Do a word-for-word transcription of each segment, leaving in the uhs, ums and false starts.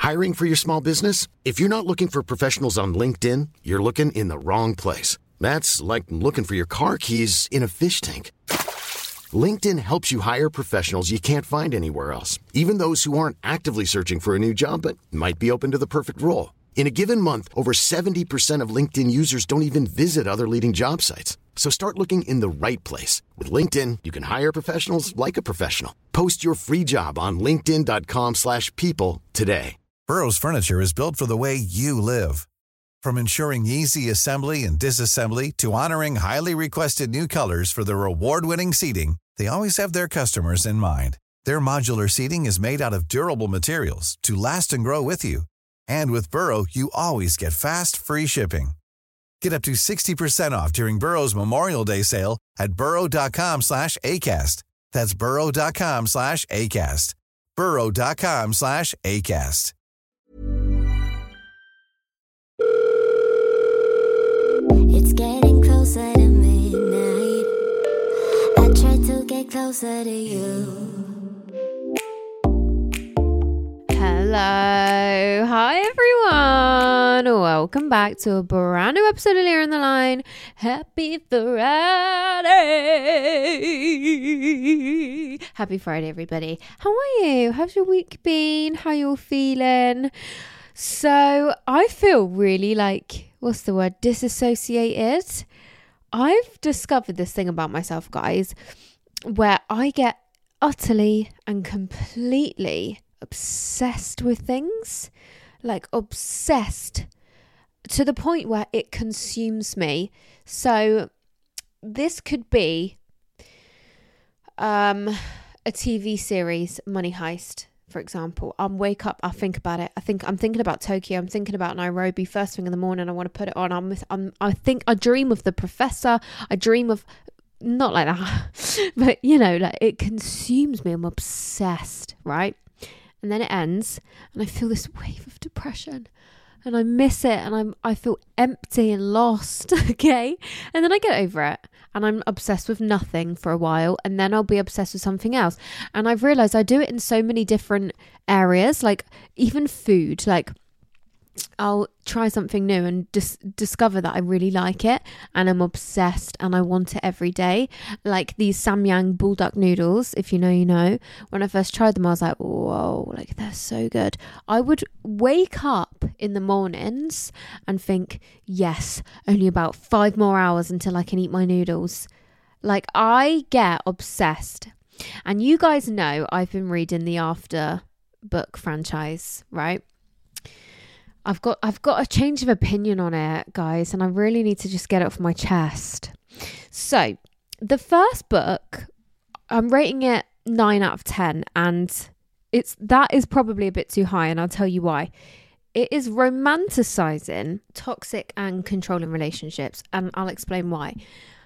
Hiring for your small business? If you're not looking for professionals on LinkedIn, you're looking in the wrong place. That's like looking for your car keys in a fish tank. LinkedIn helps you hire professionals you can't find anywhere else, even those who aren't actively searching for a new job but might be open to the perfect role. In a given month, over seventy percent of LinkedIn users don't even visit other leading job sites. So start looking in the right place. With LinkedIn, you can hire professionals like a professional. Post your free job on linkedin.com slash people today. Burrow's furniture is built for the way you live. From ensuring easy assembly and disassembly to honoring highly requested new colors for their award-winning seating, they always have their customers in mind. Their modular seating is made out of durable materials to last and grow with you. And with Burrow, you always get fast, free shipping. Get up to sixty percent off during Burrow's Memorial Day sale at burrow.com slash ACAST. That's burrow.com slash ACAST. burrow.com slash ACAST. It's getting closer to midnight. I try to get closer to you. Hello, hi everyone. Welcome back to a brand new episode of Lear in the Line. Happy Friday. Happy Friday, everybody. How are you? How's your week been? How you all feeling? So I feel really like, what's the word? Disassociated. I've discovered this thing about myself, guys, where I get utterly and completely obsessed with things, like obsessed to the point where it consumes me. So this could be um, a T V series, Money Heist, for example. I'll wake up, I'll think about it. I think I'm thinking about Tokyo. I'm thinking about Nairobi first thing in the morning. I want to put it on. I'm, I'm, I think I dream of the professor. I dream of, not like that, but you know, like it consumes me. I'm obsessed, right? And then it ends and I feel this wave of depression and I miss it and I'm I feel empty and lost, okay? And then I get over it and I'm obsessed with nothing for a while and then I'll be obsessed with something else. And I've realized I do it in so many different areas, like even food. Like I'll try something new and dis- discover that I really like it and I'm obsessed and I want it every day. Like these Samyang bulldog noodles, if you know, you know. When I first tried them, I was like, whoa, like they're so good. I would wake up in the mornings and think, yes, only about five more hours until I can eat my noodles. Like I get obsessed. And you guys know I've been reading the After book franchise, right? I've got I've got a change of opinion on it, guys, and I really need to just get it off my chest. So, the first book, I'm rating it nine out of ten, and it's that is probably a bit too high, and I'll tell you why. It is romanticizing toxic and controlling relationships, and I'll explain why.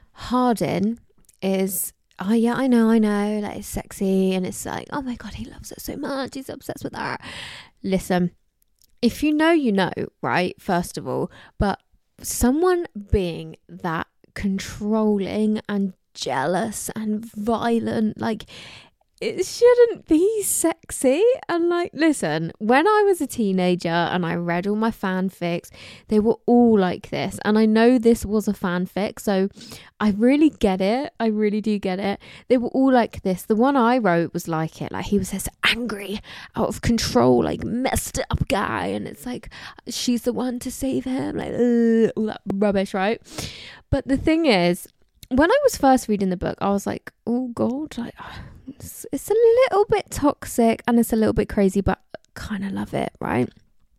Hardin is, oh yeah, I know, I know, like it's sexy, and it's like, oh my God, he loves her so much, he's obsessed with her. Listen. If you know, you know, right? First of all, but someone being that controlling and jealous and violent, like it shouldn't be sexy. And like, listen, when I was a teenager and I read all my fanfics, they were all like this. And I know this was a fanfic, so I really get it. I really do get it. They were all like this. The one I wrote was like it. Like he was this angry, out of control, like messed up guy. And it's like, she's the one to save him. Like, ugh, all that rubbish, right? But the thing is, when I was first reading the book, I was like, oh God, like, it's, it's a little bit toxic and it's a little bit crazy, but I kind of love it, right?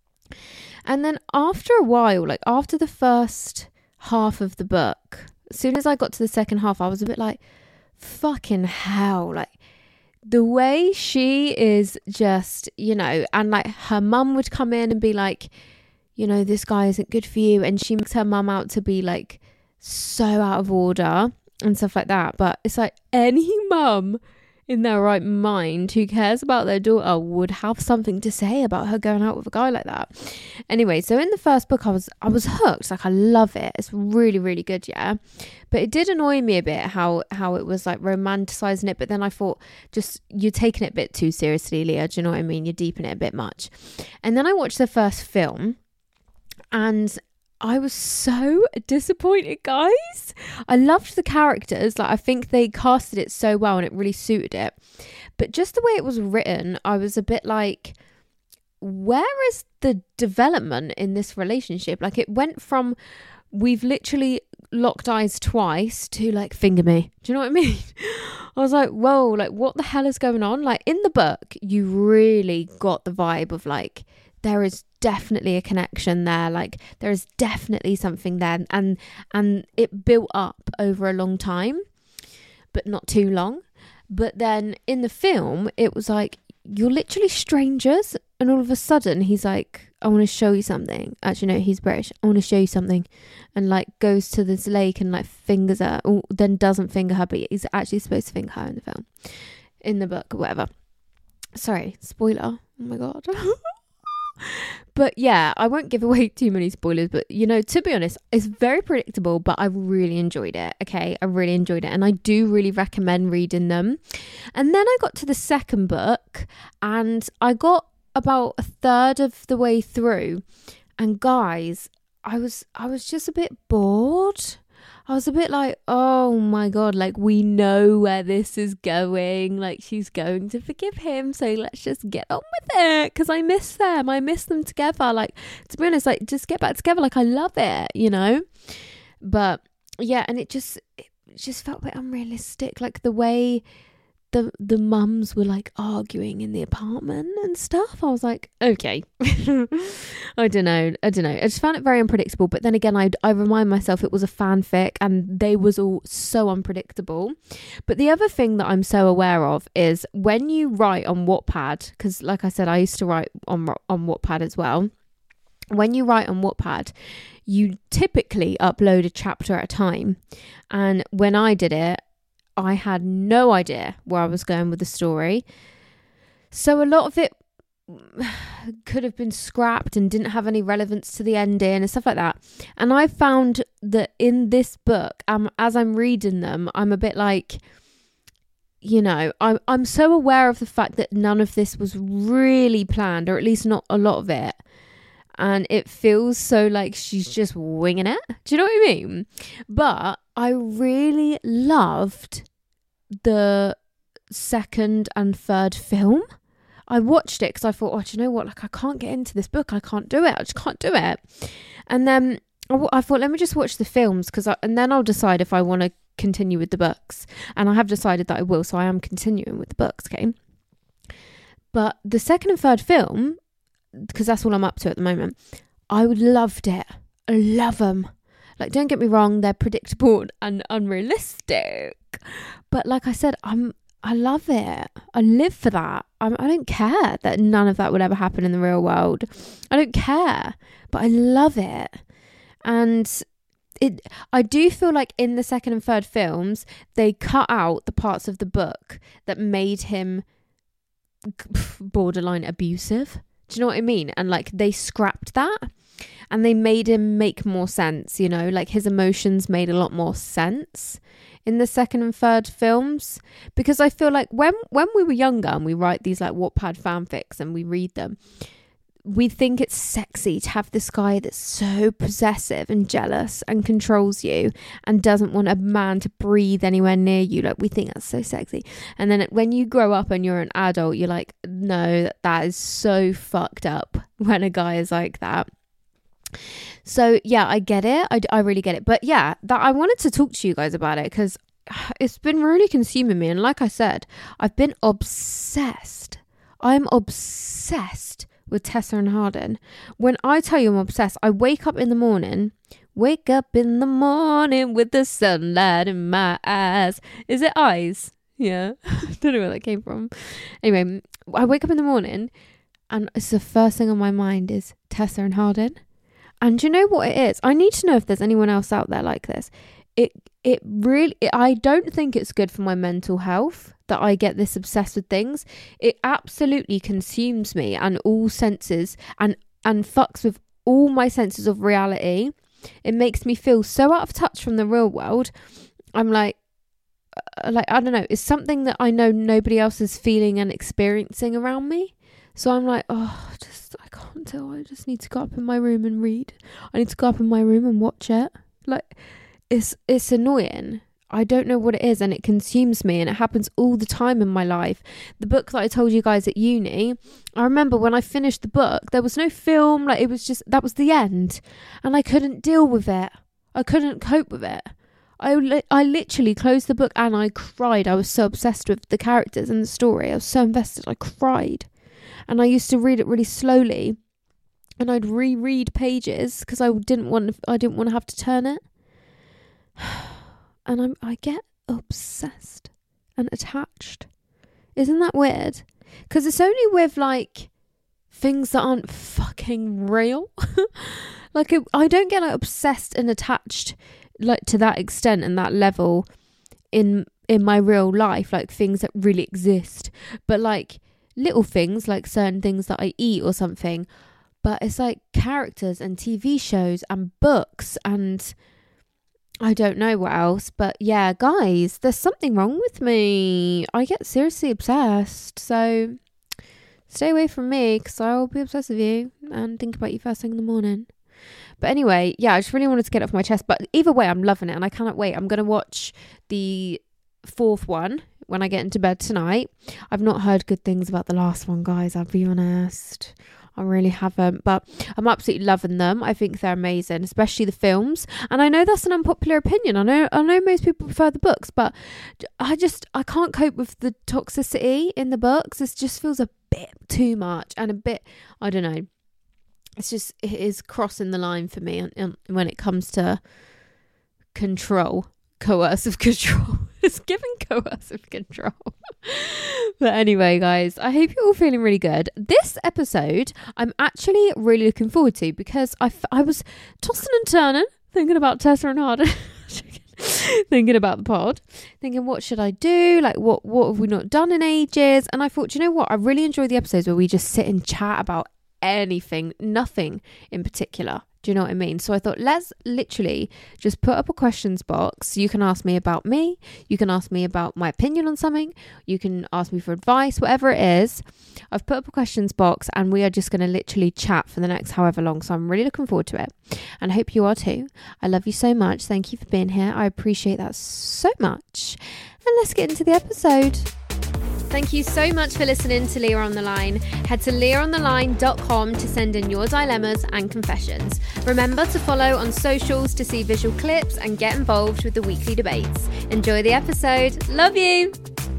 And then after a while, like after the first half of the book, as soon as I got to the second half, I was a bit like, fucking hell, like the way she is just, you know, and like her mum would come in and be like, you know, this guy isn't good for you. And she makes her mum out to be like so out of order and stuff like that. But it's like any mum in their right mind who cares about their daughter would have something to say about her going out with a guy like that. Anyway, so in the first book I was I was hooked. Like, I love it. It's really, really good, yeah. But it did annoy me a bit how how it was like romanticizing it, but then I thought, just, you're taking it a bit too seriously, Leah. Do you know what I mean? You're deeping it a bit much. And then I watched the first film and I was so disappointed, guys. I loved the characters. Like, I think they casted it so well and it really suited it. But just the way it was written, I was a bit like, where is the development in this relationship? Like, it went from, we've literally locked eyes twice to like, finger me. Do you know what I mean? I was like, whoa, like, what the hell is going on? Like, in the book, you really got the vibe of like, there is definitely a connection there. Like, there is definitely something there, and and it built up over a long time, but not too long. But then in the film, it was like, you're literally strangers, and all of a sudden he's like, I want to show you something. Actually, no, he's British. I want to show you something, and like goes to this lake and like fingers her, or then doesn't finger her, but he's actually supposed to finger her in the film, in the book or whatever. Sorry, spoiler. Oh my god. But yeah, I won't give away too many spoilers, but you know, to be honest, it's very predictable, but I really enjoyed it. Okay, I really enjoyed it, and I do really recommend reading them. And then I got to the second book, and I got about a third of the way through, and guys, I was I was just a bit bored. I was a bit like, oh my god, like, we know where this is going. Like, she's going to forgive him, so let's just get on with it, because I miss them. I miss them together. Like, to be honest, like, just get back together. Like, I love it, you know? But yeah, and it just it just felt a bit unrealistic. Like, the way the the mums were like arguing in the apartment and stuff. I was like, okay. I don't know. I don't know. I just found it very unpredictable. But then again, I I remind myself it was a fanfic and they was all so unpredictable. But the other thing that I'm so aware of is when you write on Wattpad, because like I said, I used to write on on Wattpad as well. When you write on Wattpad, you typically upload a chapter at a time. And when I did it, I had no idea where I was going with the story. So a lot of it could have been scrapped and didn't have any relevance to the ending and stuff like that. And I found that in this book, um, as I'm reading them, I'm a bit like, you know, I'm, I'm so aware of the fact that none of this was really planned, or at least not a lot of it. And it feels so like she's just winging it. Do you know what I mean? But I really loved the second and third film. I watched it because I thought, oh, do you know what? Like, I can't get into this book. I can't do it. I just can't do it. And then I, w- I thought, let me just watch the films, because and then I'll decide if I want to continue with the books. And I have decided that I will. So I am continuing with the books, okay? But the second and third film, because that's all I'm up to at the moment, I loved it. I love them. Like, don't get me wrong, they're predictable and unrealistic, but like I said, I'm I love it. I live for that. I'm, I don't care that none of that would ever happen in the real world. I don't care, but I love it. And it I do feel like in the second and third films, they cut out the parts of the book that made him borderline abusive. Do you know what I mean? And like, they scrapped that and they made him make more sense, you know, like his emotions made a lot more sense in the second and third films. Because I feel like when when we were younger and we write these like Wattpad fanfics and we read them, we think it's sexy to have this guy that's so possessive and jealous and controls you and doesn't want a man to breathe anywhere near you. Like, we think that's so sexy. And then when you grow up and you're an adult, you're like, no, that is so fucked up when a guy is like that. So yeah, I get it. I, I really get it. But yeah, that I wanted to talk to you guys about it because it's been really consuming me. And like I said, I've been obsessed. I'm obsessed with Tessa and Hardin. When I tell you I'm obsessed, I wake up in the morning, wake up in the morning with the sunlight in my eyes. Is it eyes? Yeah. I don't know where that came from. Anyway, I wake up in the morning and it's the first thing on my mind is Tessa and Hardin. And do you know what it is? I need to know if there's anyone else out there like this. It it really, it, I don't think it's good for my mental health that I get this obsessed with things. It absolutely consumes me and all senses and, and fucks with all my senses of reality. It makes me feel so out of touch from the real world. I'm like, like, I don't know, it's something that I know nobody else is feeling and experiencing around me. So I'm like, oh, just, I can't tell. I just need to go up in my room and read. I need to go up in my room and watch it. Like, it's, it's annoying. I don't know what it is, and it consumes me, and it happens all the time in my life. The book that I told you guys at uni, I remember when I finished the book, there was no film, like it was just, that was the end, and I couldn't deal with it. I couldn't cope with it. I, li- I literally closed the book and I cried. I was so obsessed with the characters and the story. I was so invested. I cried, and I used to read it really slowly, and I'd reread pages because I didn't want, I didn't want to have to turn it. And I'm, I get obsessed and attached. Isn't that weird? Because it's only with, like, things that aren't fucking real. Like, it, I don't get, like, obsessed and attached, like, to that extent and that level in in my real life. Like, things that really exist. But, like, little things, like certain things that I eat or something. But it's, like, characters and T V shows and books and I don't know what else, but yeah, guys, there's something wrong with me. I get seriously obsessed, so stay away from me because I'll be obsessed with you and think about you first thing in the morning. But anyway, yeah, I just really wanted to get it off my chest, but either way, I'm loving it and I cannot wait. I'm going to watch the fourth one when I get into bed tonight. I've not heard good things about the last one, guys, I'll be honest. I really haven't, but I'm absolutely loving them. I think they're amazing, especially the films. And I know that's an unpopular opinion. I know I know most people prefer the books, but I just, I can't cope with the toxicity in the books. It just feels a bit too much and a bit, I don't know. It's just, it is crossing the line for me when it comes to control, coercive control. It's giving coercive control. But anyway, guys, I hope you're all feeling really good. This episode, I'm actually really looking forward to because I, f- I was tossing and turning, thinking about Tessa and Harden, thinking about the pod, thinking what should I do? Like, what, what have we not done in ages? And I thought, you know what? I really enjoy the episodes where we just sit and chat about anything, nothing in particular. Do you know what I mean? So I thought, let's literally just put up a questions box. You can ask me about me. You can ask me about my opinion on something. You can ask me for advice, whatever it is. I've put up a questions box and we are just going to literally chat for the next however long. So I'm really looking forward to it. And I hope you are too. I love you so much. Thank you for being here. I appreciate that so much. And let's get into the episode. Thank you so much for listening to Leah on the Line. Head to leah on the line dot com to send in your dilemmas and confessions. Remember to follow on socials to see visual clips and get involved with the weekly debates. Enjoy the episode. Love you.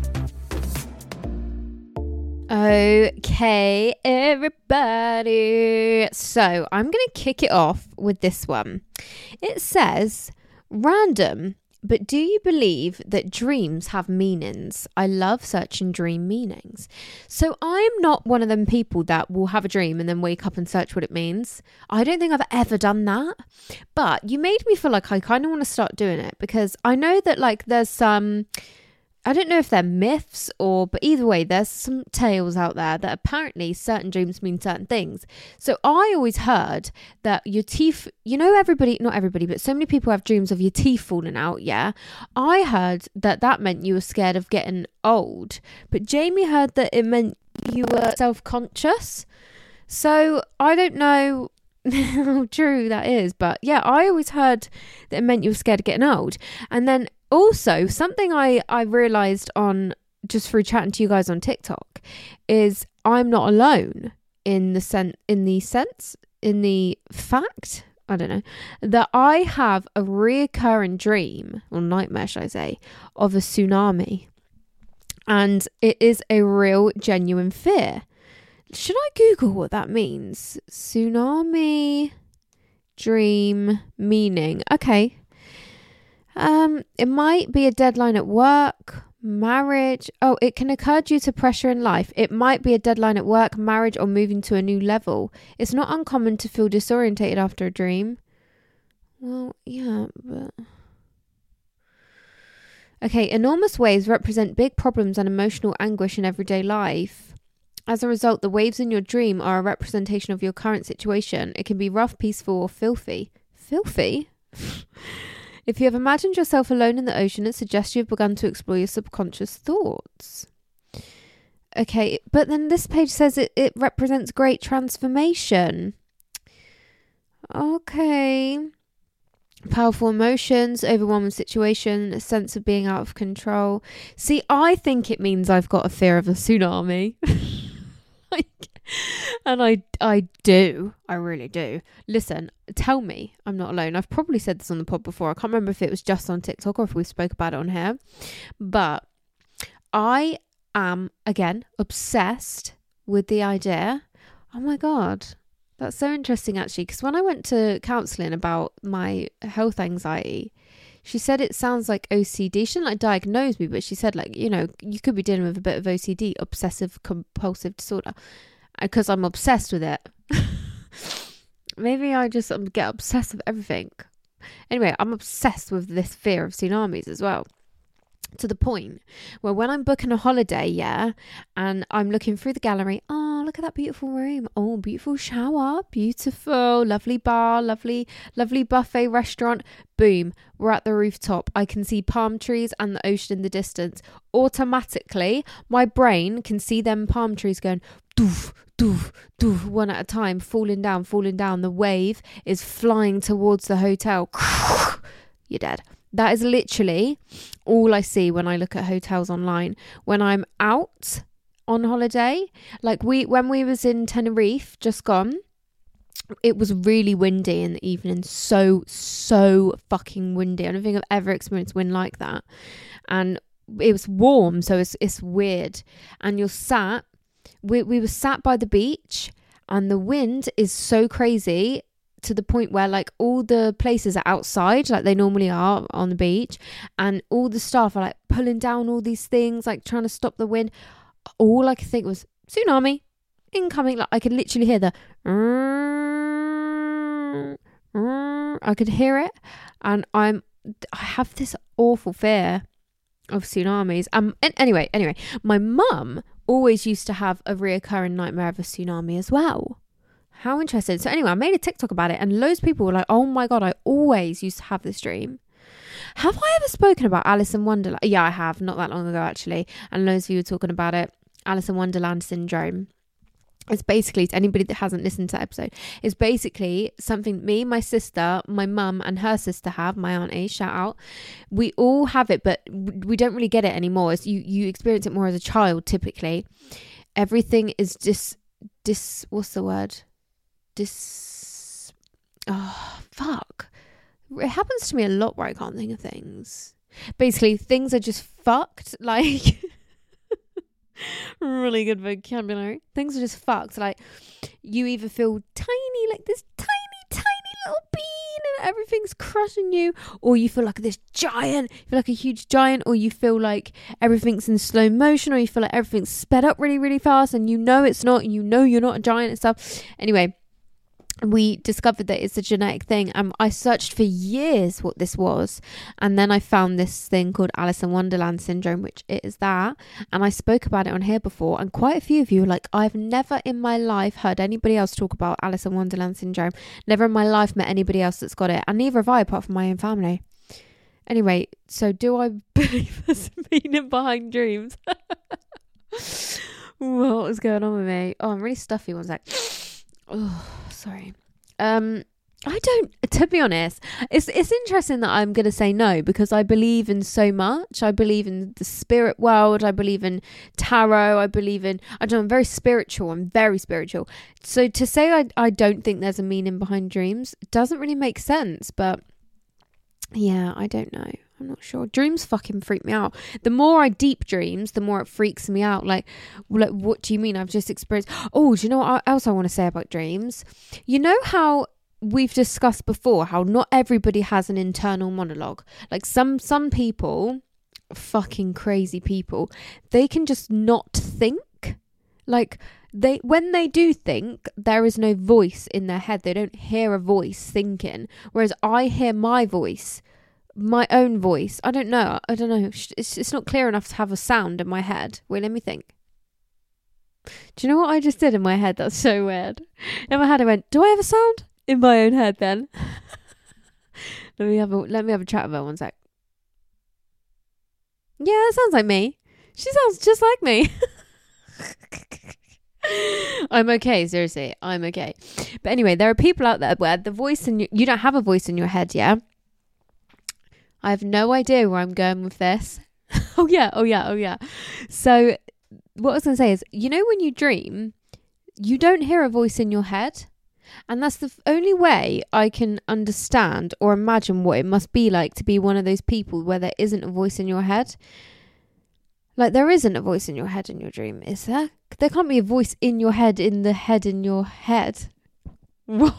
Okay, everybody. So I'm going to kick it off with this one. It says, random. But do you believe that dreams have meanings? I love searching dream meanings. So I'm not one of them people that will have a dream and then wake up and search what it means. I don't think I've ever done that. But you made me feel like I kind of want to start doing it because I know that like there's some, I don't know if they're myths or, but either way, there's some tales out there that apparently certain dreams mean certain things. So I always heard that your teeth, you know, everybody, not everybody, but so many people have dreams of your teeth falling out. Yeah. I heard that that meant you were scared of getting old, but Jamie heard that it meant you were self-conscious. So I don't know how true that is, but yeah, I always heard that it meant you were scared of getting old. And then also, something I, I realised on just through chatting to you guys on TikTok is I'm not alone in the sen- in the sense, in the fact, I don't know, that I have a reoccurring dream, or nightmare should I say, of a tsunami. And it is a real genuine fear. Should I Google what that means? Tsunami dream meaning. Okay. Um, it might be a deadline at work, marriage. Oh, it can occur due to pressure in life. It might be a deadline at work, marriage, or moving to a new level. It's not uncommon to feel disorientated after a dream. Well, yeah, but... Okay, enormous waves represent big problems and emotional anguish in everyday life. As a result, the waves in your dream are a representation of your current situation. It can be rough, peaceful, or filthy. Filthy? If you have imagined yourself alone in the ocean, it suggests you have begun to explore your subconscious thoughts. Okay, but then this page says it, it represents great transformation. Okay. Powerful emotions, overwhelming situation, a sense of being out of control. See, I think it means I've got a fear of a tsunami. like, and I, I do. I really do. Listen, tell me I'm not alone. I've probably said this on the pod before. I can't remember if it was just on TikTok or if we spoke about it on here. But I am, again, obsessed with the idea. Oh my God. That's so interesting, actually, because when I went to counselling about my health anxiety, she said it sounds like O C D. She didn't like diagnose me, but she said, like, you know, you could be dealing with a bit of O C D, obsessive compulsive disorder, because I'm obsessed with it. Maybe I just um, get obsessed with everything. Anyway, I'm obsessed with this fear of tsunamis as well. To the point where when I'm booking a holiday, yeah, and I'm looking through the gallery, oh, look at that beautiful room. Oh, beautiful shower, beautiful, lovely bar, lovely, lovely buffet restaurant. Boom, we're at the rooftop. I can see palm trees and the ocean in the distance. Automatically, my brain can see them palm trees going doof, doof, doof, one at a time, falling down, falling down. The wave is flying towards the hotel. You're dead. That is literally all I see when I look at hotels online. When I'm out on holiday, like we when we was in Tenerife, just gone, it was really windy in the evening. So, so fucking windy. I don't think I've ever experienced wind like that. And it was warm, so it's it's weird. And you're sat, we, we were sat by the beach, and the wind is so crazy, to the point where like all the places are outside like they normally are on the beach, and all the staff are like pulling down all these things, like trying to stop the wind. All I could think was tsunami incoming. Like I could literally hear the I could hear it, and I'm I have this awful fear of tsunamis. Um and anyway anyway my mum always used to have a reoccurring nightmare of a tsunami as well. How interesting. So anyway, I made a TikTok about it, and loads of people were like, oh my God, I always used to have this dream. Have I ever spoken about Alice in Wonderland? Yeah, I have, not that long ago actually, and loads of you were talking about it. Alice in Wonderland syndrome. It's basically, to anybody that hasn't listened to that episode, it's basically something me, my sister, my mum and her sister have, my auntie, shout out. We all have it, but we don't really get it anymore. It's, you, you experience it more as a child, typically. Everything is just, dis, what's the word? Dis, oh, fuck. It happens to me a lot where I can't think of things. Basically, things are just fucked, like... really good vocabulary. Things are just fucked. Like you either feel tiny, like this tiny tiny little bean, and everything's crushing you, or you feel like this giant, you feel like a huge giant, or you feel like everything's in slow motion, or you feel like everything's sped up really really fast, and you know it's not, and you know you're not a giant and stuff. Anyway, we discovered that it's a genetic thing, and I searched for years what this was, and then I found this thing called Alice in Wonderland syndrome, which it is that, and I spoke about it on here before, and quite a few of you were like, I've never in my life heard anybody else talk about Alice in Wonderland syndrome, never in my life met anybody else that's got it, and neither have I apart from my own family. Anyway, so do I believe there's a meaning behind dreams? What is going on with me? Oh, I'm really stuffy. One sec. Oh, sorry. Um, I don't, to be honest, it's it's interesting that I'm going to say no, because I believe in so much. I believe in the spirit world. I believe in tarot. I believe in, I don't know, I'm very spiritual. I'm very spiritual. So to say I, I don't think there's a meaning behind dreams doesn't really make sense. But yeah, I don't know. I'm not sure. Dreams fucking freak me out. The more I deep dreams, the more it freaks me out. Like, like, what do you mean? I've just experienced... Oh, do you know what else I want to say about dreams? You know how we've discussed before, how not everybody has an internal monologue. Like some some people, fucking crazy people, they can just not think. Like, they when they do think, there is no voice in their head. They don't hear a voice thinking. Whereas I hear my voice my own voice. I don't know. I don't know. It's it's not clear enough to have a sound in my head. Wait, let me think. Do you know what I just did in my head? That's so weird. In my head, I went, "Do I have a sound in my own head?" Then let me have a let me have a chat with her one sec. Yeah, that sounds like me. She sounds just like me. I'm okay, seriously. I'm okay. But anyway, there are people out there where the voice in your, you don't have a voice in your head, yeah? I have no idea where I'm going with this. oh yeah, oh yeah, oh yeah. So what I was going to say is, you know when you dream, you don't hear a voice in your head? And that's the f- only way I can understand or imagine what it must be like to be one of those people where there isn't a voice in your head. Like, there isn't a voice in your head in your dream, is there? There can't be a voice in your head in the head in your head. What?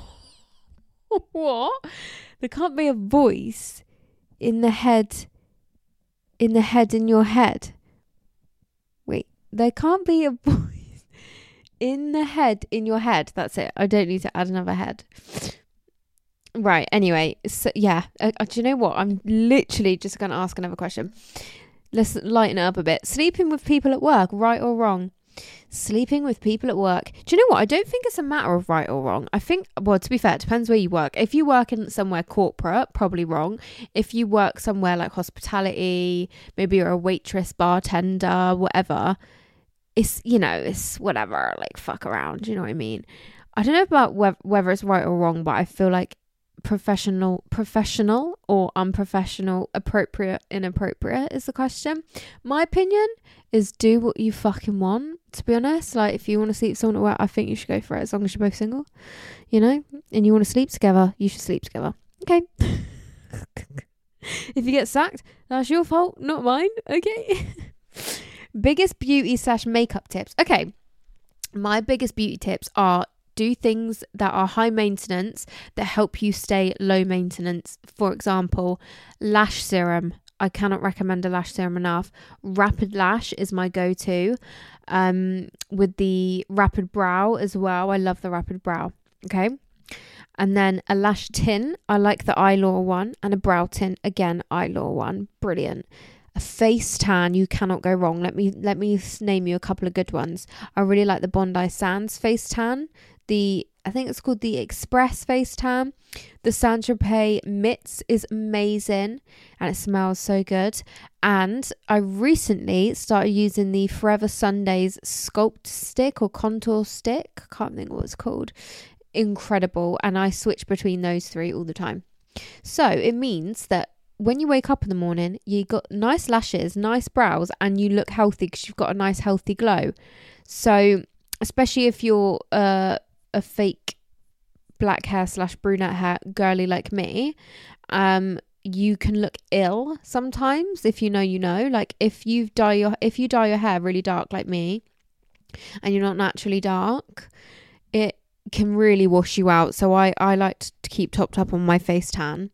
There can't be a voice in the head in the head in your head. Wait, there can't be a voice in the head in your head. That's it. I don't need to add another head. Right, anyway, so yeah, uh, do you know what? I'm literally just going to ask another question. Let's lighten it up a bit. Sleeping with people at work, right or wrong? Sleeping with people at work. Do you know what? I don't think it's a matter of right or wrong. I think, well, to be fair, it depends where you work. If you work in somewhere corporate, probably wrong. If you work somewhere like hospitality, maybe you're a waitress, bartender, whatever, it's, you know, it's whatever, like fuck around. Do you know what I mean? I don't know about whe- whether it's right or wrong, but I feel like professional professional or unprofessional, appropriate, inappropriate is the question. My opinion is do what you fucking want, to be honest. Like, if you want to sleep with someone at work, I think you should go for it, as long as you're both single, you know, and you want to sleep together, you should sleep together. Okay. If you get sacked, that's your fault, not mine. Okay. Biggest beauty slash makeup tips. Okay, my biggest beauty tips are do things that are high maintenance that help you stay low maintenance. For example, lash serum. I cannot recommend a lash serum enough. Rapid Lash is my go-to. Um, with the Rapid Brow as well. I love the Rapid Brow. Okay. And then a lash tin. I like the Eyelaw one. And a brow tin. Again, Eyelaw one. Brilliant. A face tan, you cannot go wrong. Let me let me name you a couple of good ones. I really like the Bondi Sands face tan. The I think it's called the Express face tan. The Saint Tropez Mitts is amazing and it smells so good. And I recently started using the Forever Sundays Sculpt Stick or Contour Stick. I can't think what it's called. Incredible. And I switch between those three all the time. So it means that when you wake up in the morning, you got nice lashes, nice brows, and you look healthy because you've got a nice healthy glow. So especially if you're uh, a fake black hair slash brunette hair girly like me, um, you can look ill sometimes. If you know, you know. Like if you dye your if you dye your hair really dark like me, and you're not naturally dark, it can really wash you out. So I I like to keep topped up on my face tan.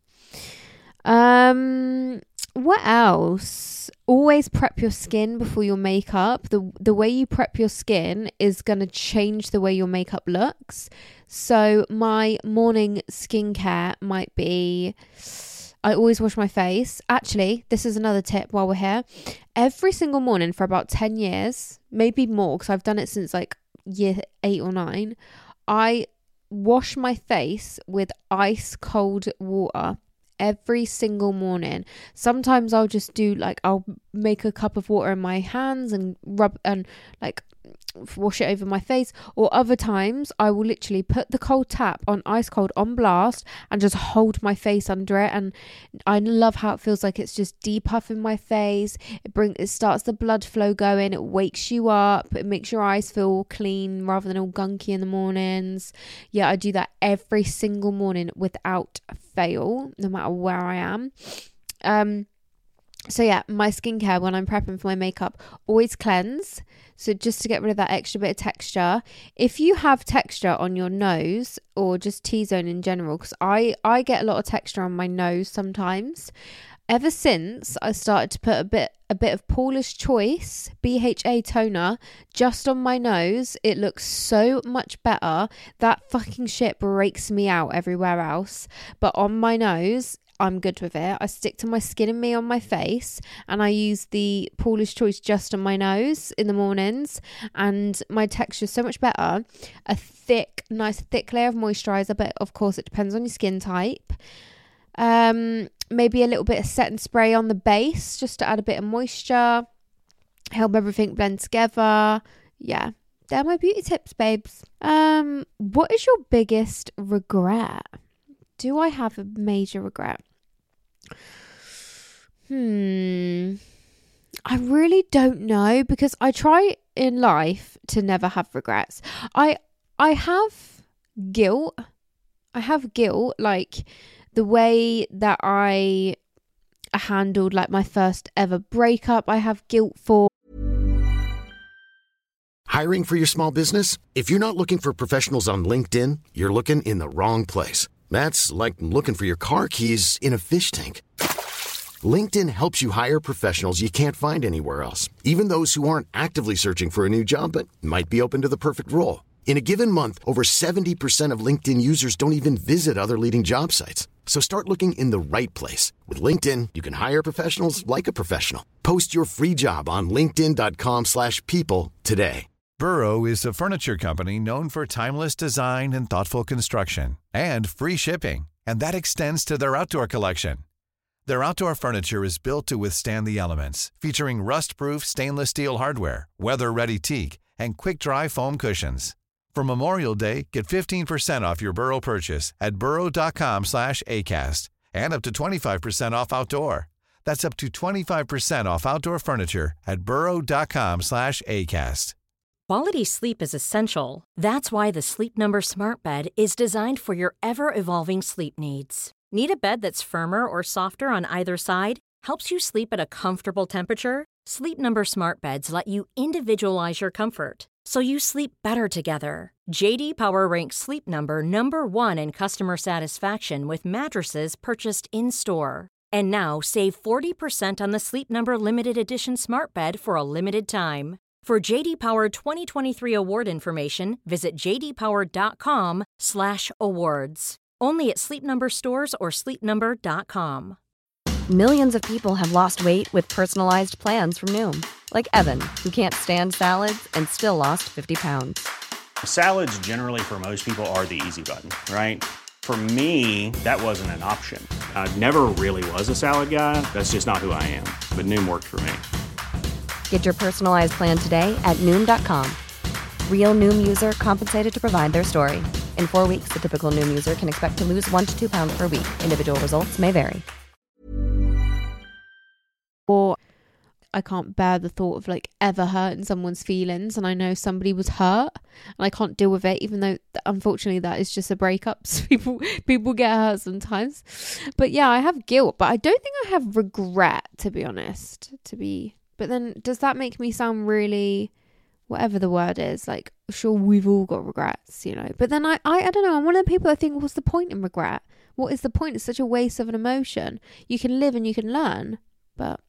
Um, what else? Always prep your skin before your makeup. The the way you prep your skin is going to change the way your makeup looks. So my morning skincare might be, I always wash my face. Actually, this is another tip while we're here. Every single morning for about ten years, maybe more, because I've done it since like year eight or nine, I wash my face with ice cold water. Every single morning. Sometimes I'll just do like I'll make a cup of water in my hands and rub and like wash it over my face, or other times I will literally put the cold tap on ice cold on blast and just hold my face under it, and I love how it feels. Like it's just depuffing my face. It brings it starts the blood flow going, it wakes you up, it makes your eyes feel clean rather than all gunky in the mornings. Yeah, I do that every single morning without fail, no matter where I am. Um so yeah, my skincare when I'm prepping for my makeup, always cleanse. So just to get rid of that extra bit of texture. If you have texture on your nose or just T-zone in general, because I, I get a lot of texture on my nose sometimes. Ever since I started to put a bit a bit of Paula's Choice B H A toner just on my nose, it looks so much better. That fucking shit breaks me out everywhere else. But on my nose, I'm good with it. I stick to my Skin and Me on my face, and I use the Paula's Choice just on my nose in the mornings, and my texture is so much better. A thick, nice thick layer of moisturizer, but of course it depends on your skin type. Um, maybe a little bit of setting spray on the base just to add a bit of moisture, help everything blend together. Yeah, they're my beauty tips, babes. Um, what is your biggest regret? Do I have a major regret? Hmm. I really don't know, because I try in life to never have regrets. I I have guilt. I have guilt, like the way that I handled like my first ever breakup. I have guilt for. Hiring for your small business? If you're not looking for professionals on LinkedIn, you're looking in the wrong place. That's like looking for your car keys in a fish tank. LinkedIn helps you hire professionals you can't find anywhere else, even those who aren't actively searching for a new job but might be open to the perfect role. In a given month, over seventy percent of LinkedIn users don't even visit other leading job sites. So start looking in the right place. With LinkedIn, you can hire professionals like a professional. Post your free job on linkedin dot com slash people today. Burrow is a furniture company known for timeless design and thoughtful construction, and free shipping, and that extends to their outdoor collection. Their outdoor furniture is built to withstand the elements, featuring rust-proof stainless steel hardware, weather-ready teak, and quick-dry foam cushions. For Memorial Day, get fifteen percent off your Burrow purchase at burrow dot com slash acast, and up to twenty-five percent off outdoor. That's up to twenty-five percent off outdoor furniture at burrow dot com slash acast. Quality sleep is essential. That's why the Sleep Number Smart Bed is designed for your ever-evolving sleep needs. Need a bed that's firmer or softer on either side? Helps you sleep at a comfortable temperature? Sleep Number Smart Beds let you individualize your comfort, so you sleep better together. J D Power ranks Sleep Number number one in customer satisfaction with mattresses purchased in-store. And now, save forty percent on the Sleep Number Limited Edition Smart Bed for a limited time. For J D Power twenty twenty-three award information, visit j d power dot com slash awards. Only at Sleep Number stores or sleep number dot com. Millions of people have lost weight with personalized plans from Noom. Like Evan, who can't stand salads and still lost fifty pounds. Salads generally for most people are the easy button, right? For me, that wasn't an option. I never really was a salad guy. That's just not who I am. But Noom worked for me. Get your personalized plan today at Noom dot com. Real Noom user compensated to provide their story. In four weeks, the typical Noom user can expect to lose one to two pounds per week. Individual results may vary. Or I can't bear the thought of like ever hurting someone's feelings, and I know somebody was hurt and I can't deal with it, even though unfortunately that is just a breakup. So people people get hurt sometimes. But yeah, I have guilt, but I don't think I have regret, to be honest. To be But then does that make me sound really, whatever the word is, like, sure, we've all got regrets, you know? But then I, I, I don't know, I'm one of the people that think, what's the point in regret? What is the point? It's such a waste of an emotion. You can live and you can learn. But,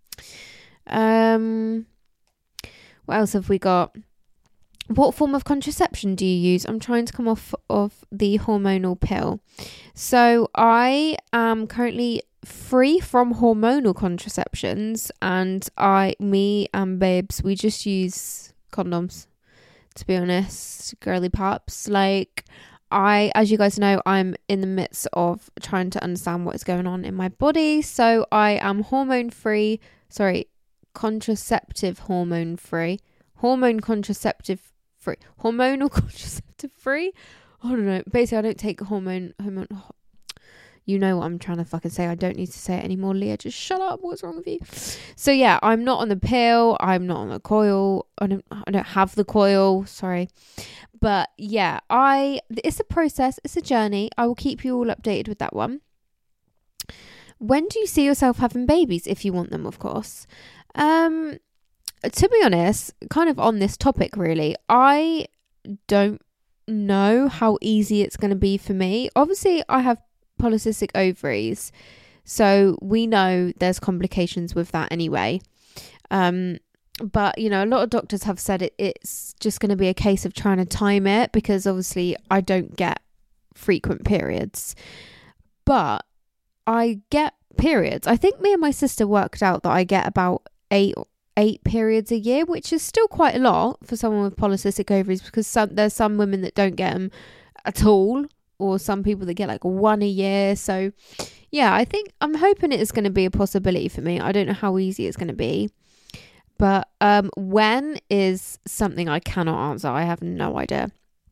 um, what else have we got? What form of contraception do you use? I'm trying to come off of the hormonal pill. So I am currently free from hormonal contraceptions, and I me and babes, we just use condoms, to be honest. Girly pops. Like, I as you guys know, I'm in the midst of trying to understand what is going on in my body, so I am hormone free sorry contraceptive hormone free hormone contraceptive free hormonal contraceptive free I don't know, basically I don't take hormone hormone You know what I'm trying to fucking say. I don't need to say it anymore, Leah. Just shut up. What's wrong with you? So yeah, I'm not on the pill. I'm not on the coil. I don't I don't have the coil. Sorry. But yeah, I it's a process. It's a journey. I will keep you all updated with that one. When do you see yourself having babies? If you want them, of course. Um, to be honest, kind of on this topic, really, I don't know how easy it's going to be for me. Obviously, I have polycystic ovaries, so we know there's complications with that anyway, um but you know, a lot of doctors have said it, it's just going to be a case of trying to time it, because obviously I don't get frequent periods. But I get periods. I think me and my sister worked out that I get about eight eight periods a year, which is still quite a lot for someone with polycystic ovaries, because some, there's some women that don't get them at all, or some people that get like one a year. So yeah, I think I'm hoping it is going to be a possibility for me. I don't know how easy it's going to be, but um when is something I cannot answer. I have no idea.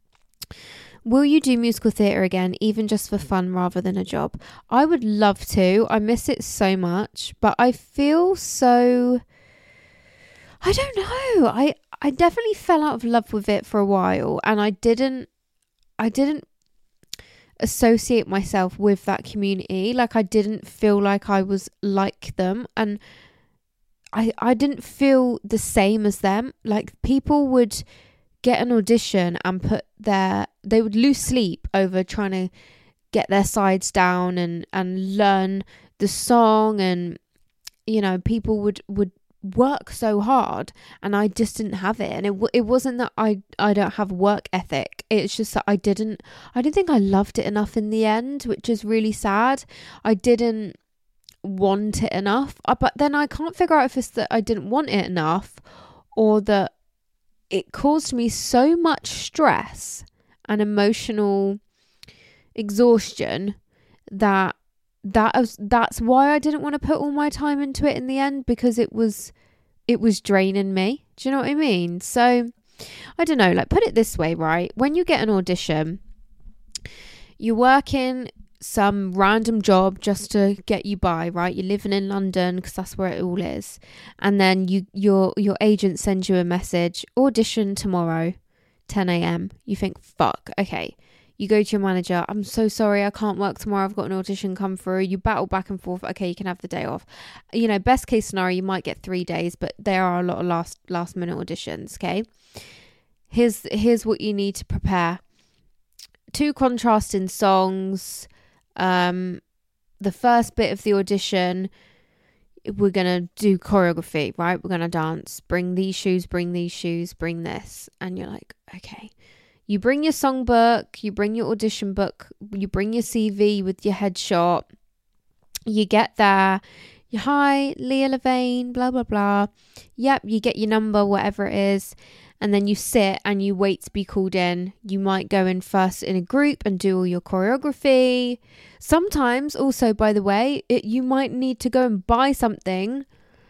Will you do musical theatre again, even just for fun rather than a job? I would love to. I miss it so much, but I feel so, I don't know. I, I definitely fell out of love with it for a while, and I didn't, I didn't associate myself with that community. Like, I didn't feel like I was like them, and I, I didn't feel the same as them. Like, people would get an audition and put their, they would lose sleep over trying to get their sides down and, and learn the song, and, you know, people would, would work so hard, and I just didn't have it. And it it wasn't that I, I don't have work ethic. It's just that I didn't, I didn't think I loved it enough in the end, which is really sad. I didn't want it enough, but then I can't figure out if it's that I didn't want it enough, or that it caused me so much stress and emotional exhaustion that that was that's why I didn't want to put all my time into it in the end, because it was it was draining me. Do you know what I mean? So I don't know, like, put it this way, right? When you get an audition, you're working some random job just to get you by, right? You're living in London because that's where it all is, and then you your your agent sends you a message: audition tomorrow, ten a.m. You think, fuck, okay. You go to your manager: I'm so sorry, I can't work tomorrow, I've got an audition come through. You battle back and forth. Okay, you can have the day off. You know, best case scenario, you might get three days, but there are a lot of last last minute auditions. Okay, here's here's what you need to prepare: two contrasting songs. Um, the first bit of the audition, we're gonna do choreography, right? We're gonna dance. Bring these shoes, bring these shoes, bring this. And you're like, okay. You bring your songbook, you bring your audition book, you bring your C V with your headshot. You get there. You, hi, Leah Levain, blah, blah, blah. Yep, you get your number, whatever it is. And then you sit and you wait to be called in. You might go in first in a group and do all your choreography. Sometimes also, by the way, it, you might need to go and buy something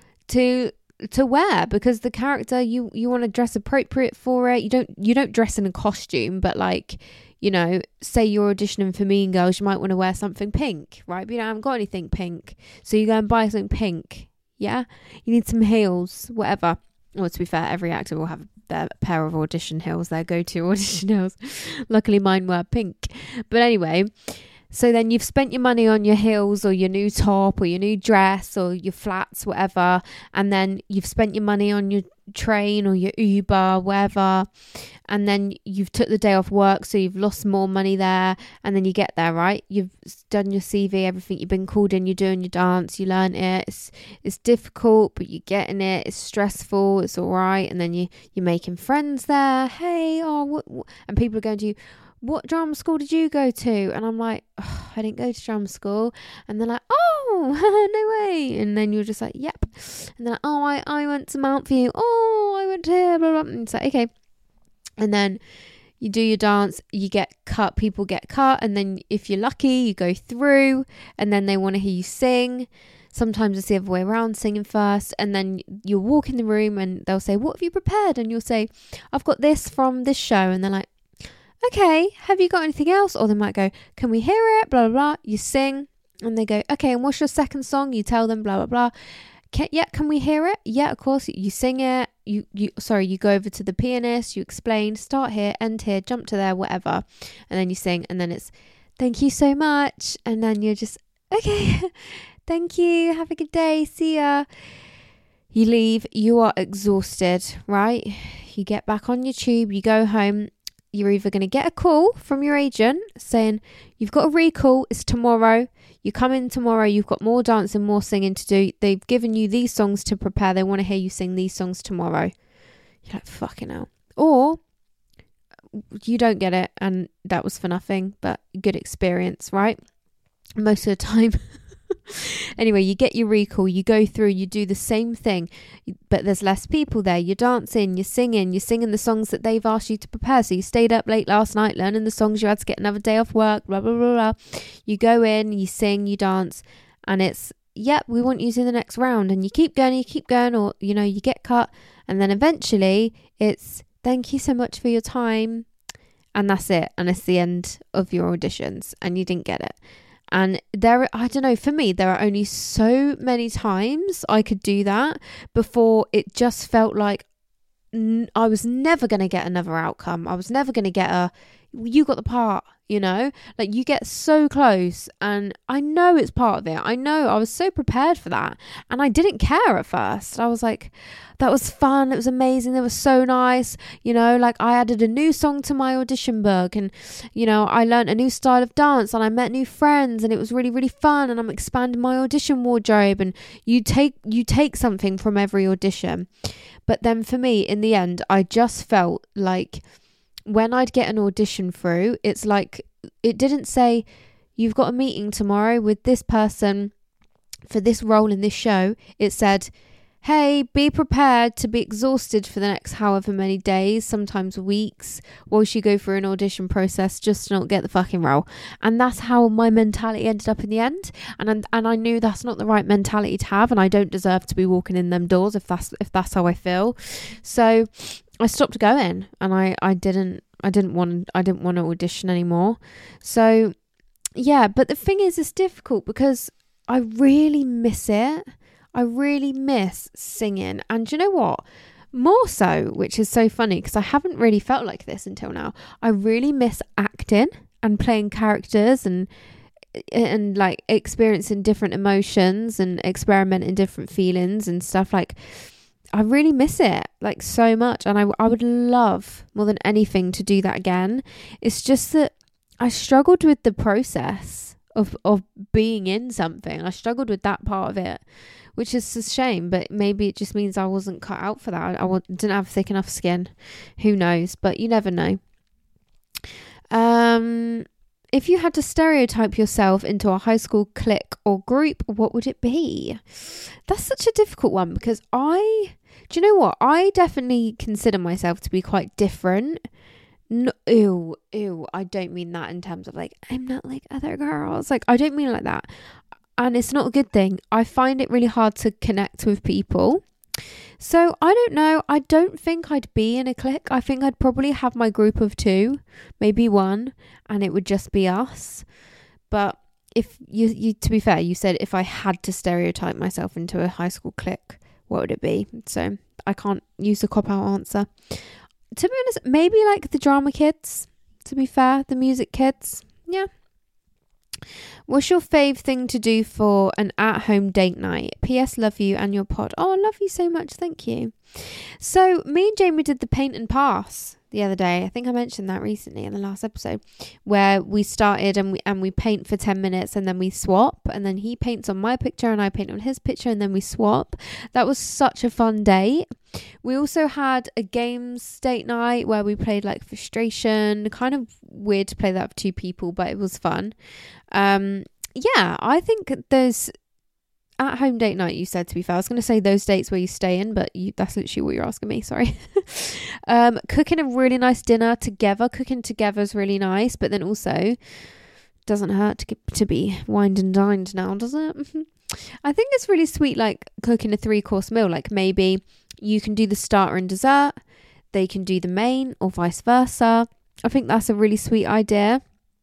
to to wear, because the character, you you want to dress appropriate for it. You don't you don't dress in a costume, but like, you know, say you're auditioning for Mean Girls, you might want to wear something pink, right? But you know, I haven't got anything pink, so you go and buy something pink. Yeah, you need some heels, whatever. Well, to be fair, every actor will have their pair of audition heels, their go-to audition heels. Luckily mine were pink. But anyway, so then you've spent your money on your heels, or your new top, or your new dress, or your flats, whatever. And then you've spent your money on your train or your Uber, whatever. And then you've took the day off work, so you've lost more money there. And then you get there, right? You've done your C V, everything. You've been called in, you're doing your dance, you learn it. It's, it's difficult, but you're getting it. It's stressful, it's all right. And then you, you're making friends there. Hey, oh, what, what? And people are going to you, what drama school did you go to? And I'm like, oh, I didn't go to drama school. And they're like, oh, no way. And then you're just like, yep. And they're like, oh, I, I went to Mountview. Oh, I went to here, blah, blah. And it's like, okay. And then you do your dance, you get cut, people get cut. And then if you're lucky, you go through, and then they want to hear you sing. Sometimes it's the other way around, singing first. And then you'll walk in the room and they'll say, what have you prepared? And you'll say, I've got this from this show. And they're like, okay, have you got anything else? Or they might go, can we hear it? Blah, blah, blah. You sing, and they go, okay, and what's your second song? You tell them, blah, blah, blah. Can, yeah, can we hear it? Yeah, of course. You sing it. You, you, sorry, you go over to the pianist, you explain, start here, end here, jump to there, whatever. And then you sing, and then it's, thank you so much. And then you're just, okay, thank you. Have a good day. See ya. You leave. You are exhausted, right? You get back on your tube. You go home. You're either going to get a call from your agent saying, you've got a recall, it's tomorrow. You come in tomorrow, you've got more dancing, more singing to do. They've given you these songs to prepare. They want to hear you sing these songs tomorrow. You're like, fucking hell. Or you don't get it, and that was for nothing, but good experience, right? Most of the time. Anyway, you get your recall, you go through, you do the same thing, but there's less people there. You're dancing, you're singing, you're singing the songs that they've asked you to prepare. So you stayed up late last night learning the songs, you had to get another day off work, blah, blah, blah, blah. You go in, you sing, you dance, and it's, yep, we want you to the next round. And you keep going, you keep going, or, you know, you get cut. And then eventually it's, thank you so much for your time. And that's it. And it's the end of your auditions and you didn't get it. And there, I don't know, for me, there are only so many times I could do that before it just felt like n- I was never going to get another outcome. I was never going to get a, you got the part, you know, like you get so close and I know it's part of it. I know I was so prepared for that and I didn't care at first. I was like, that was fun. It was amazing. They were so nice. You know, like I added a new song to my audition book and, you know, I learned a new style of dance and I met new friends and it was really, really fun. And I'm expanding my audition wardrobe and you take, you take something from every audition. But then for me, in the end, I just felt like when I'd get an audition through, it's like, it didn't say, you've got a meeting tomorrow with this person for this role in this show. It said, hey, be prepared to be exhausted for the next however many days, sometimes weeks, whilst you go through an audition process just to not get the fucking role. And that's how my mentality ended up in the end. And and, and I knew that's not the right mentality to have, and I don't deserve to be walking in them doors if that's if that's how I feel. So I stopped going, and I, I didn't I didn't want I didn't want to audition anymore. So yeah, but the thing is, it's difficult because I really miss it. I really miss singing. And do you know what? More so, which is so funny because I haven't really felt like this until now. I really miss acting and playing characters and and like experiencing different emotions and experimenting different feelings and stuff. Like, I really miss it like so much. And I, I would love more than anything to do that again. It's just that I struggled with the process of, of being in something. I struggled with that part of it, which is a shame, but maybe it just means I wasn't cut out for that. I, I didn't have thick enough skin. Who knows? But you never know. Um, if you had to stereotype yourself into a high school clique or group, what would it be? That's such a difficult one because I, do you know what? I definitely consider myself to be quite different. No, ew, ew. I don't mean that in terms of like, I'm not like other girls. Like, I don't mean it like that. And it's not a good thing. I find it really hard to connect with people. So I don't know. I don't think I'd be in a clique. I think I'd probably have my group of two, maybe one, and it would just be us. But if you, you to be fair, you said if I had to stereotype myself into a high school clique, what would it be? So I can't use a cop-out answer. To be honest, maybe like the drama kids, to be fair, the music kids. Yeah. What's your fave thing to do for an at-home date night? P S Love you and your pod. Oh, I love you so much. Thank you. So me and Jamie did the paint and pass the other day. I think I mentioned that recently in the last episode, where we started and we and we paint for ten minutes and then we swap, and then he paints on my picture and I paint on his picture and then we swap. That was such a fun date. We also had a games date night where we played like Frustration. Kind of weird to play that with two people, but it was fun. Um, yeah, I think those at home date night, you said, to be fair, I was going to say those dates where you stay in, but you, that's literally what you're asking me. Sorry. um, cooking a really nice dinner together. Cooking together is really nice, but then also doesn't hurt to, get, to be wined and dined now, does it? I think it's really sweet, like cooking a three course meal. Like maybe you can do the starter and dessert, they can do the main, or vice versa. I think that's a really sweet idea.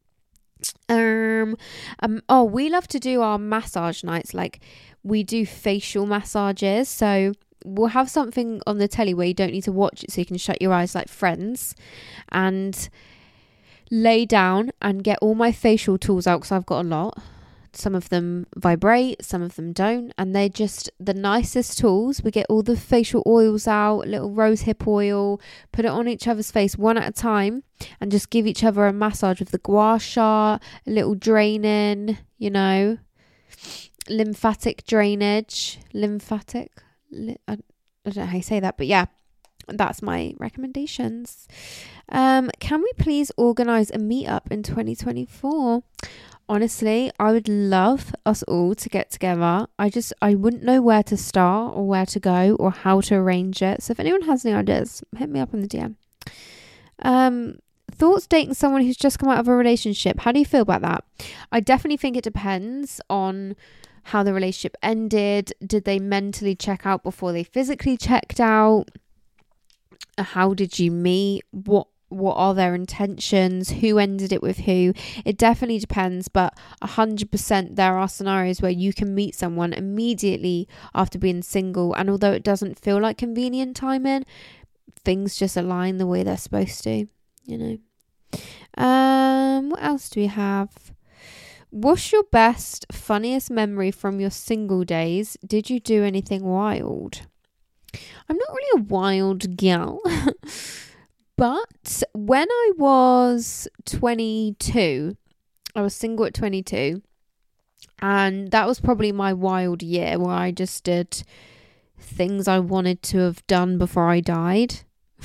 Um, um, oh, we love to do our massage nights. Like we do facial massages. So we'll have something on the telly where you don't need to watch it, so you can shut your eyes like Friends and lay down and get all my facial tools out, because I've got a lot. Some of them vibrate, some of them don't, and they're just the nicest tools. We get all the facial oils out, little rose hip oil, put it on each other's face one at a time, and just give each other a massage with the gua sha, a little draining, you know, lymphatic drainage, lymphatic, li- I, I don't know how you say that, but yeah, that's my recommendations. Um, can we please organise a meetup in twenty twenty-four? Honestly, I would love us all to get together. I just, I wouldn't know where to start or where to go or how to arrange it. So if anyone has any ideas, hit me up in the D M. Um, thoughts dating someone who's just come out of a relationship. How do you feel about that? I definitely think it depends on how the relationship ended. Did they mentally check out before they physically checked out? How did you meet? What What are their intentions? Who ended it with who? It definitely depends, but one hundred percent there are scenarios where you can meet someone immediately after being single, and although it doesn't feel like convenient timing, things just align the way they're supposed to, you know. Um, what else do we have? What's your best, funniest memory from your single days? Did you do anything wild? I'm not really a wild gal. But when I was twenty-two, I was single at twenty-two, and that was probably my wild year where I just did things I wanted to have done before I died.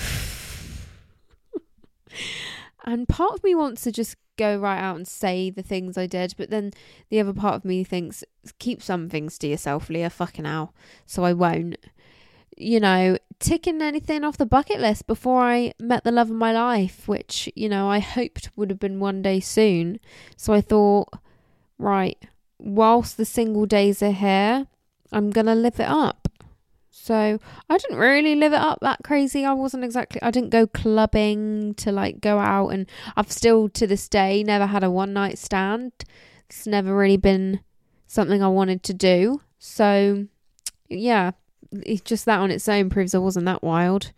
And part of me wants to just go right out and say the things I did, but then the other part of me thinks, keep some things to yourself, Leah, fucking hell. So I won't. You know, ticking anything off the bucket list before I met the love of my life, which, you know, I hoped would have been one day soon. So I thought, right, whilst the single days are here, I'm going to live it up. So I didn't really live it up that crazy. I wasn't exactly, I didn't go clubbing to like go out, and I've still to this day never had a one night stand. It's never really been something I wanted to do. So yeah. It's just that on its own proves I wasn't that wild.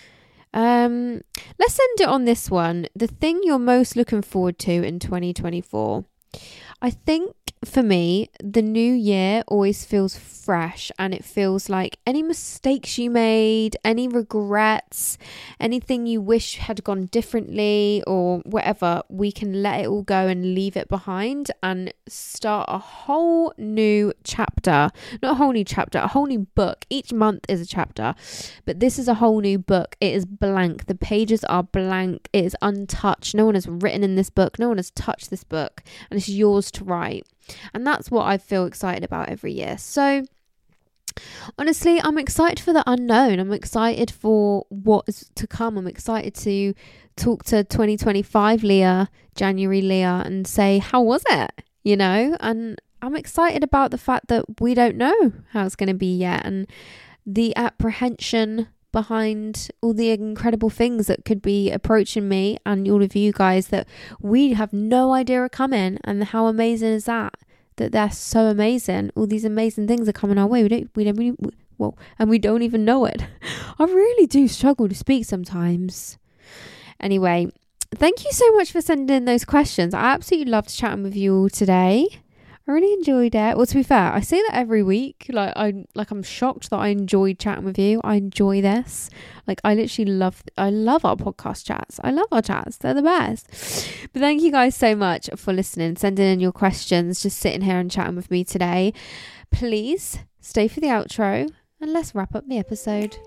Um, let's end it on this one. The thing you're most looking forward to in twenty twenty-four. I think for me, the new year always feels fresh, and it feels like any mistakes you made, any regrets, anything you wish had gone differently or whatever, we can let it all go and leave it behind and start a whole new chapter. Not a whole new chapter, a whole new book. Each month is a chapter, but this is a whole new book. It is blank. The pages are blank. It is untouched. No one has written in this book. No one has touched this book, and it's yours to write. And that's what I feel excited about every year. So honestly, I'm excited for the unknown. I'm excited for what is to come. I'm excited to talk to twenty twenty-five Leah, January Leah, and say, how was it? You know, and I'm excited about the fact that we don't know how it's going to be yet, and the apprehension behind all the incredible things that could be approaching me and all of you guys that we have no idea are coming. And how amazing is that? That they're so amazing. All these amazing things are coming our way. We don't, we don't, we, well, and we don't even know it. I really do struggle to speak sometimes. Anyway, thank you so much for sending in those questions. I absolutely loved chatting with you all today. I really enjoyed it. Well, to be fair, I say that every week. Like I, like I'm shocked that I enjoyed chatting with you. I enjoy this. Like I literally love, I love our podcast chats. I love our chats. They're the best. But thank you guys so much for listening, sending in your questions, just sitting here and chatting with me today. Please stay for the outro and let's wrap up the episode.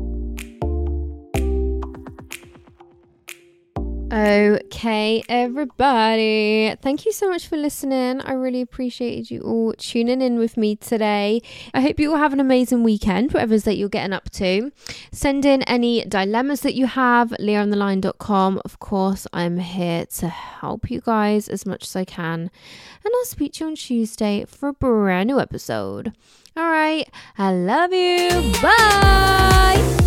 Okay, everybody, thank you so much for listening. I really appreciated you all tuning in with me today. I hope you all have an amazing weekend, whatever it is that you're getting up to. Send in any dilemmas that you have, leah on the line dot com. Of course, I'm here to help you guys as much as I can. And I'll speak to you on Tuesday for a brand new episode. All right, I love you. Bye.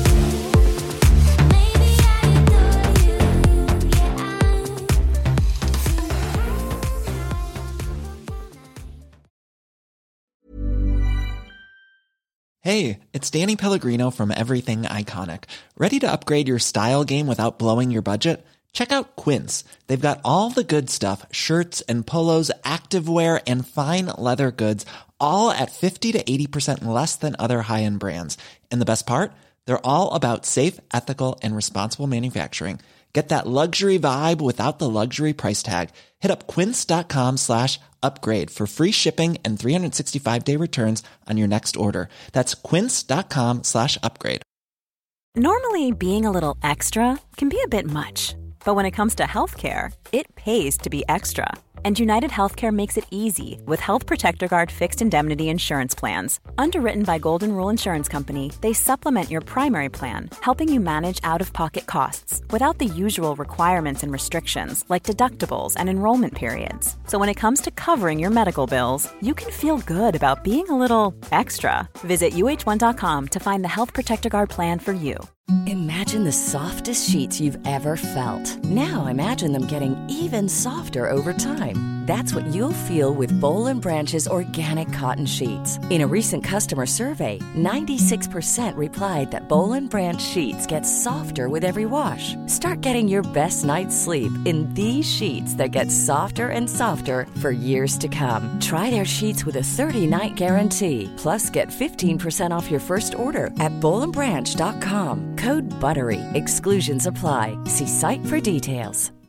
Hey, it's Danny Pellegrino from Everything Iconic. Ready to upgrade your style game without blowing your budget? Check out Quince. They've got all the good stuff, shirts and polos, activewear, and fine leather goods, all at fifty to eighty percent less than other high-end brands. And the best part? They're all about safe, ethical, and responsible manufacturing. Get that luxury vibe without the luxury price tag. Hit up quince.com slash upgrade for free shipping and three sixty-five day returns on your next order. That's quince.com slash upgrade. Normally, being a little extra can be a bit much, but when it comes to healthcare, it pays to be extra. And United Healthcare makes it easy with Health Protector Guard fixed indemnity insurance plans. Underwritten by Golden Rule Insurance Company, they supplement your primary plan, helping you manage out-of-pocket costs without the usual requirements and restrictions like deductibles and enrollment periods. So when it comes to covering your medical bills, you can feel good about being a little extra. Visit U H one dot com to find the Health Protector Guard plan for you. Imagine the softest sheets you've ever felt. Now imagine them getting even softer over time. That's what you'll feel with Boll and Branch's organic cotton sheets. In a recent customer survey, ninety-six percent replied that Boll and Branch sheets get softer with every wash. Start getting your best night's sleep in these sheets that get softer and softer for years to come. Try their sheets with a thirty-night guarantee. Plus, get fifteen percent off your first order at boll and branch dot com. Code BUTTERY. Exclusions apply. See site for details.